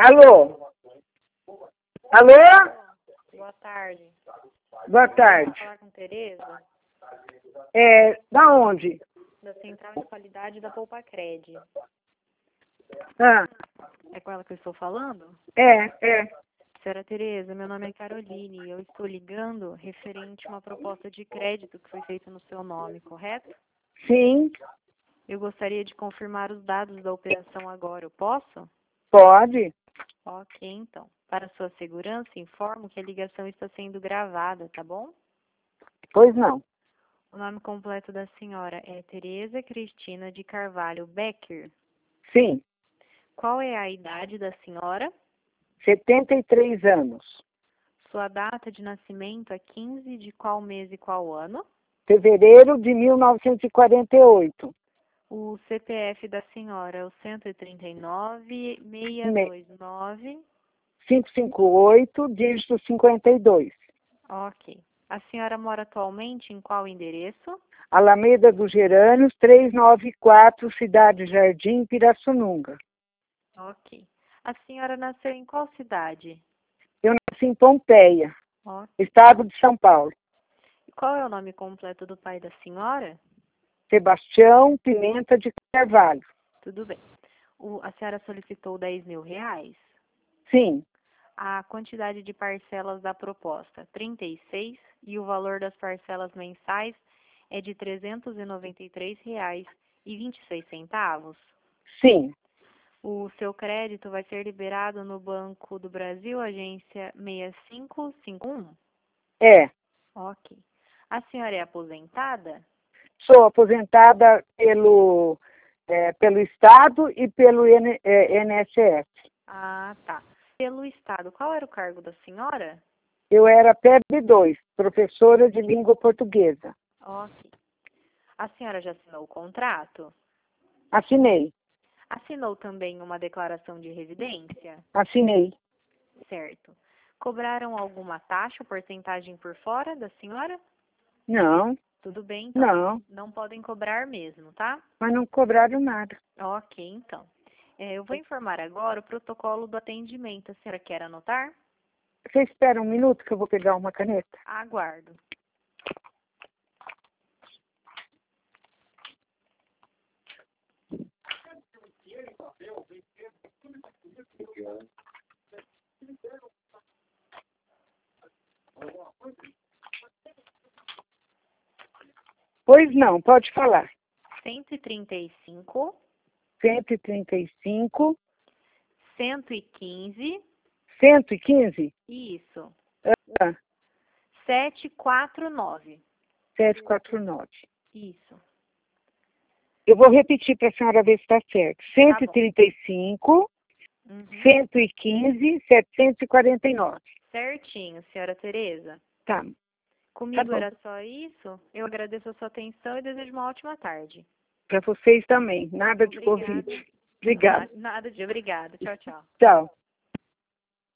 Alô? Alô? Boa tarde. Boa tarde. Vou falar com Tereza, Da onde? da Central de Qualidade da Poupacred. Ah, É com ela que eu estou falando? é. Senhora Tereza, meu nome é Caroline e eu estou ligando referente a uma proposta de crédito que foi feita no seu nome, correto? Sim, Eu gostaria de confirmar os dados da operação agora, eu posso? pode. Ok, então. Para sua segurança, informo que a ligação está sendo gravada, tá bom? Pois não. O nome completo da senhora é Tereza Cristina de Carvalho Becker. Sim, Qual é a idade da senhora? 73 anos. Sua data de nascimento é 15 de qual mês e qual ano? Fevereiro de 1948. O CPF da senhora é o 139-629. 558, dígito 52. Ok. A senhora mora atualmente em qual endereço? Alameda dos Gerânios, 394, Cidade Jardim, Pirassununga. Ok. A senhora nasceu em qual cidade? Eu nasci em Pompeia, Ok. estado de São Paulo. E qual é o nome completo do pai da senhora? Sebastião Pimenta de Carvalho. Tudo bem. A senhora solicitou 10 mil reais? Sim, A quantidade de parcelas da proposta, 36, e o valor das parcelas mensais é de R$ 393,26. sim. O seu crédito vai ser liberado no Banco do Brasil, agência 6551? É. Ok. A senhora é aposentada? Sou aposentada pelo Estado e pelo INSS. Ah, tá. Pelo Estado, qual era o cargo da senhora? Eu era PEB2, professora de língua portuguesa. Ok. A senhora já assinou o contrato? Assinei, Assinou também uma declaração de residência? assinei. Certo. Cobraram alguma taxa ou porcentagem por fora da senhora? Não, Tudo bem, então não, não podem cobrar mesmo, tá? mas não cobraram nada. Ok, então. Eu vou informar agora o protocolo do atendimento. A senhora quer anotar? Você espera um minuto que eu vou pegar uma caneta? Aguardo. Pois não, pode falar. 135, 135, 115, 115, isso, ah, 749, 749. isso. Eu vou repetir para a senhora ver se está certo. Tá bom. 135, Uhum. 115, 749. Certinho, senhora Tereza. Tá. Comigo bom. era só isso. Eu agradeço a sua atenção e desejo uma ótima tarde. Para vocês também. Nada de Obrigada. Covid. Obrigada. Nada de obrigada. Tchau, tchau. Tchau.